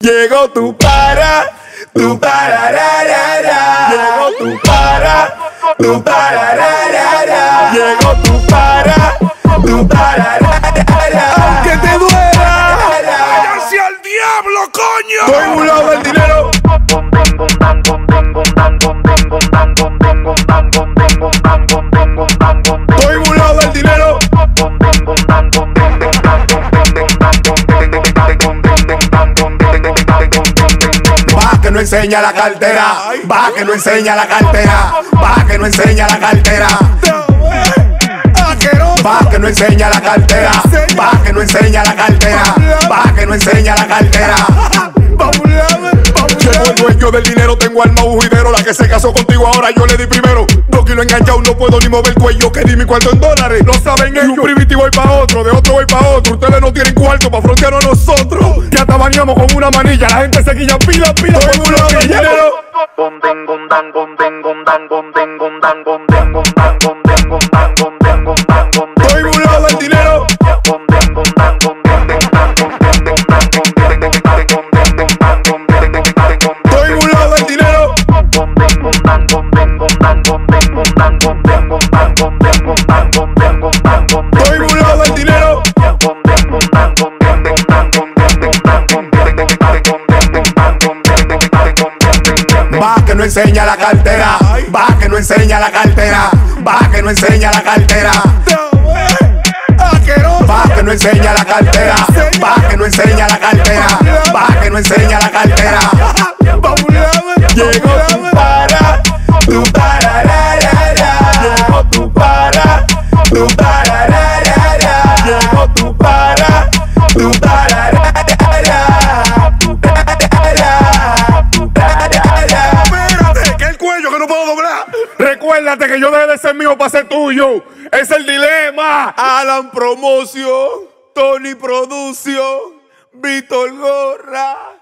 Llegó tu para, tu parararara. Llegó tu para, tu parararara. Llegó tu para, tu parararara. Aunque te duela, ¡Váyanse al diablo, coño! estoy burlado del dinero. Estoy burlado del dinero. Va que no enseña la cartera, va que no enseña la cartera, va que no enseña la cartera. Va que no enseña la cartera, va que no enseña la cartera, va que no enseña la cartera. Llegó el dueño del dinero, tengo alma bujidero. La que se casó contigo ahora yo le di primero. 2 kilos enganchado, no puedo ni mover el cuello. Que di mi cuarto en dólares, lo saben ellos. De un primitivo voy pa' otro, de otro voy pa' otro. Ustedes no tienen cuarto pa' frontearnos a nosotros. Ya te bañamos con una manilla, la gente se guilla pila, pila. Todo el mundo que dinero. Estoy burlado del dinero. Estoy burlado del dinero. Estoy burlado del dinero. Va que no enseña la cartera, va que no enseña la cartera, va que no enseña la cartera. Va que no enseña la cartera, va que no enseña la cartera, va que no enseña la cartera. Llegó tu para, tu parararara. Llegó tu para, tu parararara. Llegó tu para, tu parararara. Espérate, que el cuello que no puedo doblar. Recuérdate que yo dejé de ser mío para ser tuyo. Es el dilema. Alan Promoción, Tony Producio, Víctor Gorra.